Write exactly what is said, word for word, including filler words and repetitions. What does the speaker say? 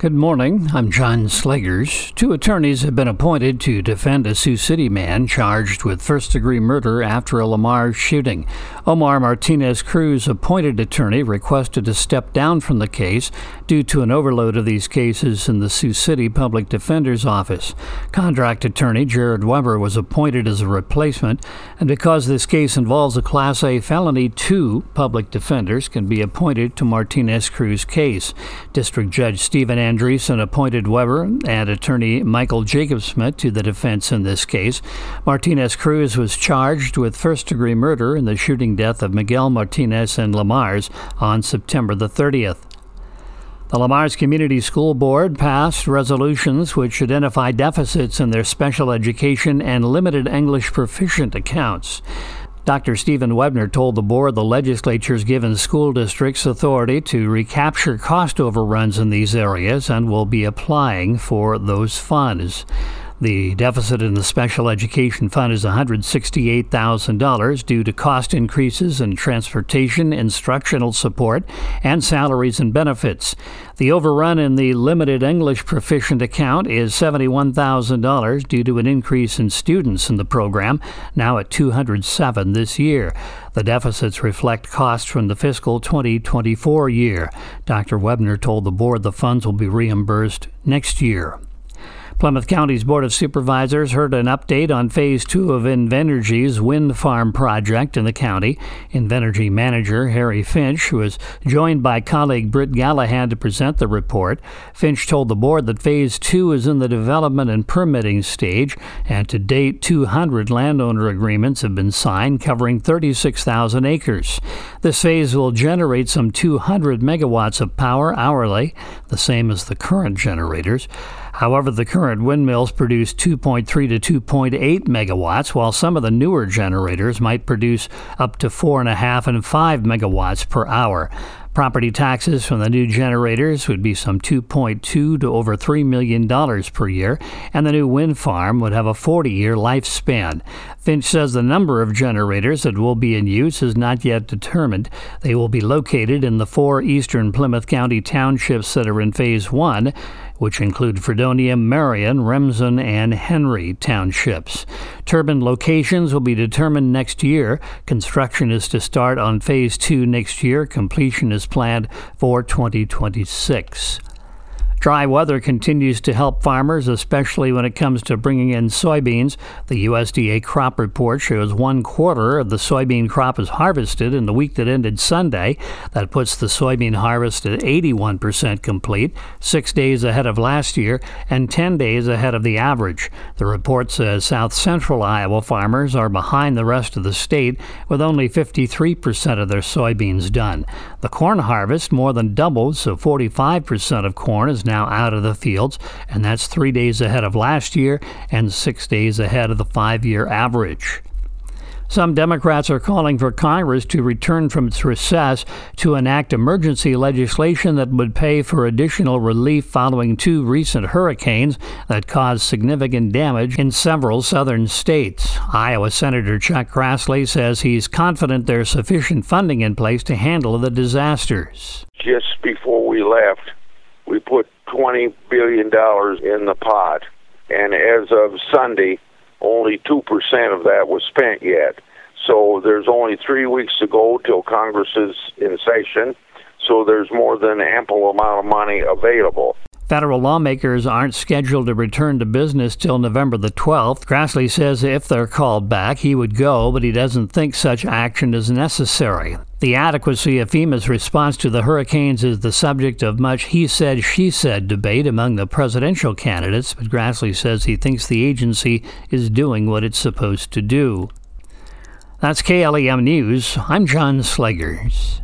Good morning. I'm John Slegers. Two attorneys have been appointed to defend a Sioux City man charged with first-degree murder after a Lamar shooting. Omar Martinez Cruz, appointed attorney, requested to step down from the case due to an overload of these cases in the Sioux City Public Defender's Office. Contract attorney Jared Weber was appointed as a replacement, and because this case involves a Class A felony, two public defenders can be appointed to Martinez Cruz's case. District Judge Stephen Andreessen appointed Weber and attorney Michael Jacobsmith to the defense in this case. Martinez Cruz was charged with first-degree murder in the shooting death of Miguel Martinez and Lamars on September the thirtieth. The Lamars Community School Board passed resolutions which identify deficits in their special education and limited English proficient accounts. Doctor Stephen Webner told the board the legislature's given school districts authority to recapture cost overruns in these areas and will be applying for those funds. The deficit in the Special Education Fund is one hundred sixty-eight thousand dollars due to cost increases in transportation, instructional support, and salaries and benefits. The overrun in the Limited English Proficient account is seventy-one thousand dollars due to an increase in students in the program, now at two hundred seven this year. The deficits reflect costs from the fiscal twenty twenty-four year. Doctor Webner told the board the funds will be reimbursed next year. Plymouth County's Board of Supervisors heard an update on Phase two of Invenergy's wind farm project in the county. Invenergy manager Harry Finch was joined by colleague Britt Gallahan to present the report. Finch told the board that Phase two is in the development and permitting stage, and to date two hundred landowner agreements have been signed covering thirty-six thousand acres. This phase will generate some two hundred megawatts of power hourly, the same as the current generators. However, the current windmills produce two point three to two point eight megawatts, while some of the newer generators might produce up to four point five and five megawatts per hour. Property taxes from the new generators would be some two point two to over three million dollars per year, and the new wind farm would have a forty-year lifespan. Finch says the number of generators that will be in use is not yet determined. They will be located in the four eastern Plymouth County townships that are in Phase one, which include Fredonia, Marion, Remsen, and Henry townships. Turbine locations will be determined next year. Construction is to start on Phase two next year. Completion is planned for twenty twenty-six. Dry weather continues to help farmers, especially when it comes to bringing in soybeans. The U S D A crop report shows one quarter of the soybean crop is harvested in the week that ended Sunday. That puts the soybean harvest at eighty-one percent complete, six days ahead of last year and ten days ahead of the average. The report says South Central Iowa farmers are behind the rest of the state, with only fifty-three percent of their soybeans done. The corn harvest more than doubled, so forty-five percent of corn is now out of the fields, and that's three days ahead of last year and six days ahead of the five-year average. Some Democrats are calling for Congress to return from its recess to enact emergency legislation that would pay for additional relief following two recent hurricanes that caused significant damage in several southern states. Iowa Senator Chuck Grassley says he's confident there's sufficient funding in place to handle the disasters. Just before we left, we put twenty billion dollars in the pot, and as of Sunday, only two percent of that was spent yet. So there's only three weeks to go till Congress is in session, so there's more than ample amount of money available. Federal lawmakers aren't scheduled to return to business till November the twelfth. Grassley says if they're called back, he would go, but he doesn't think such action is necessary. The adequacy of FEMA's response to the hurricanes is the subject of much he said, she said debate among the presidential candidates, but Grassley says he thinks the agency is doing what it's supposed to do. That's K L E M News. I'm John Slegers.